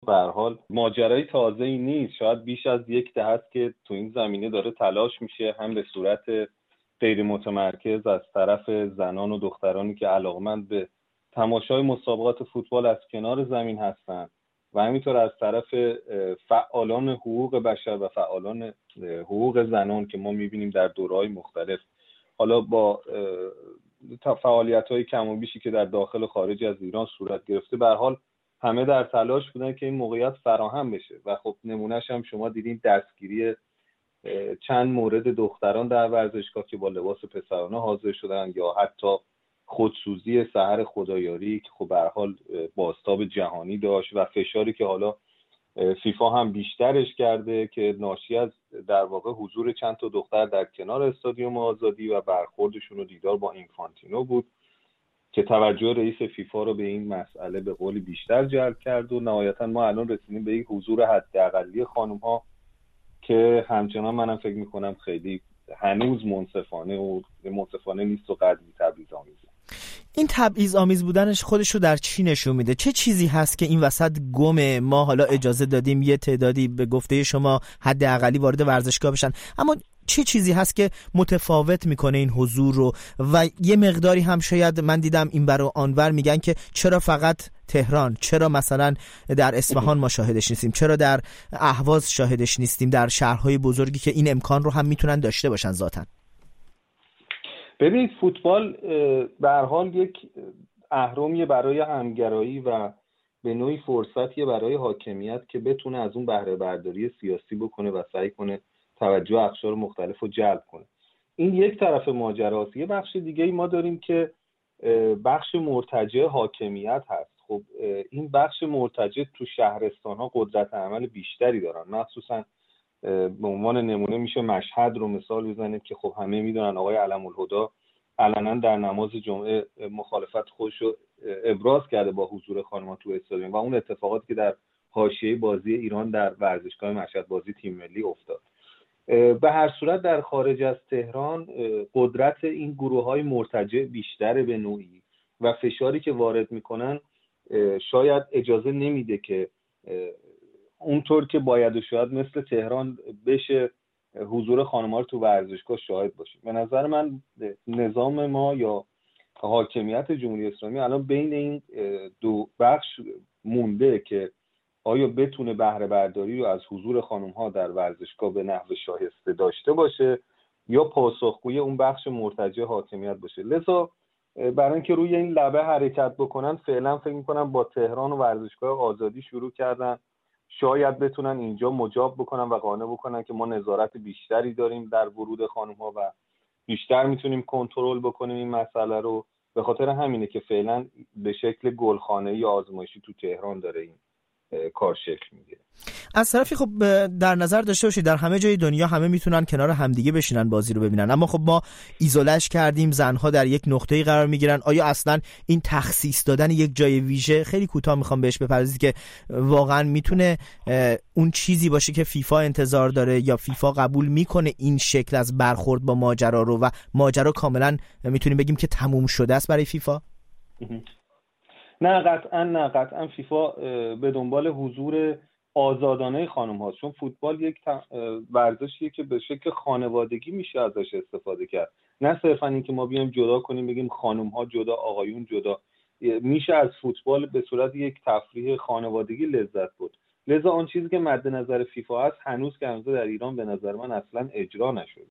به هر حال ماجرای تازه‌ای نیست، شاید بیش از یک دهه است که تو این زمینه داره تلاش میشه، هم به صورت غیر متمرکز از طرف زنان و دخترانی که علاقمند به تماشای مسابقات فوتبال از کنار زمین هستند و همینطور از طرف فعالان حقوق بشر و فعالان حقوق زنان که ما میبینیم در دوره‌های مختلف، حالا با فعالیت‌های کم و بیشی که در داخل و خارج از ایران صورت گرفته، به هر حال همه در تلاش بودن که این موقعیت فراهم بشه و خب نمونهش هم شما دیدین دستگیری چند مورد دختران در ورزشگاه که با لباس پسرانه حاضر شدن، یا حتی خودسوزی سحر خدایاری که خب به هر حال بازتاب جهانی داشت و فشاری که حالا فیفا هم بیشترش کرده که ناشی از در واقع حضور چند تا دختر در کنار استادیوم آزادی و برخوردشون و دیدار با اینفانتینو بود که توجه رئیس فیفا رو به این مسئله به قولی بیشتر جلب کرد و نهایتا ما الان رسیدیم به یک حضور حداقلی خانم‌ها که همچنان منم فکر می‌کنم خیلی هنوز منصفانه نیست و قدری تبعیض‌آمیزه. این تبعیض‌آمیز بودنش خودش رو در چی نشون میده؟ چه چیزی هست که این وسط گمه؟ ما حالا اجازه دادیم یه تعدادی به گفته شما حداقلی وارد ورزشگاه بشن، اما چه چیزی هست که متفاوت میکنه این حضور رو؟ و یه مقداری هم شاید من دیدم این بر و آنور میگن که چرا فقط تهران، چرا مثلا در اصفهان ما شاهدش نیستیم، چرا در اهواز شاهدش نیستیم، در شهرهای بزرگی که این امکان رو هم میتونن داشته باشن ذاتاً. ببینید فوتبال به هر حال یک اهرمیه برای همگرایی و به نوعی فرصتیه برای حاکمیت که بتونه از اون بهره برداری سیاسی بکنه و سعی کنه توجه اقشار مختلف رو جلب کنه. این یک طرف ماجراست. یه بخش دیگه ای ما داریم که بخش مرتجع حاکمیت هست. خب این بخش مرتجع تو شهرستان ها قدرت عمل بیشتری دارن، مخصوصا به عنوان نمونه میشه مشهد رو مثال بزنیم که خب همه میدونن آقای علم‌الهدی علنا در نماز جمعه مخالفت خودش رو ابراز کرده با حضور خانم‌ها تو استادیوم و اون اتفاقاتی که در حاشیه بازی ایران در ورزشگاه مشهد بازی تیم ملی افتاد. به هر صورت در خارج از تهران قدرت این گروه‌های مرتجع بیشتره به نوعی و فشاری که وارد میکنن شاید اجازه نمیده که اونطور که باید و شاید مثل تهران بشه حضور خانم‌ها رو تو ورزشگاه شاهد باشیم. به نظر من نظام ما یا حاکمیت جمهوری اسلامی الان بین این دو بخش مونده که آیا بتونه بهره برداری رو از حضور خانم‌ها در ورزشگاه به نحو شایسته داشته باشه یا پاسخگوی اون بخش مرتجع حاکمیت باشه. لذا برای اینکه روی این لبه حرکت بکنن فعلا فکر می‌کنم با تهران و ورزشگاه آزادی شروع کردن، شاید بتونن اینجا مجاب بکنن و قانع بکنن که ما نظارت بیشتری داریم در ورود خانم‌ها و بیشتر میتونیم کنترل بکنیم این مسئله رو. به خاطر همینه که فعلا به شکل گلخانه‌ای یا آزمایشی تو تهران داره این کار شکل میگیره. از طرفی خب در نظر داشته باشید در همه جای دنیا همه میتونن کنار همدیگه بشینن بازی رو ببینن، اما خب ما ایزولش کردیم، زنها در یک نقطه‌ای قرار میگیرن. آیا اصلا این تخصیص دادن یک جای ویژه، خیلی کوتاه میخوام بهش بپردازید، که واقعا میتونه اون چیزی باشه که فیفا انتظار داره یا فیفا قبول میکنه این شکل از برخورد با ماجرا رو و ماجرا کاملا میتونیم بگیم که تموم شده است برای فیفا؟ نه قطعا فیفا به دنبال حضور آزادانه خانم هاست، چون فوتبال یک ورزشیه که به شکل خانوادگی میشه ازش استفاده کرد، نه صرفا این که ما بیایم جدا کنیم بگیم خانم ها جدا آقایون جدا. میشه از فوتبال به صورت یک تفریح خانوادگی لذت برد. لذا آن چیزی که مد نظر فیفا هست هنوز که هنوز در ایران به نظر من اصلا اجرا نشده.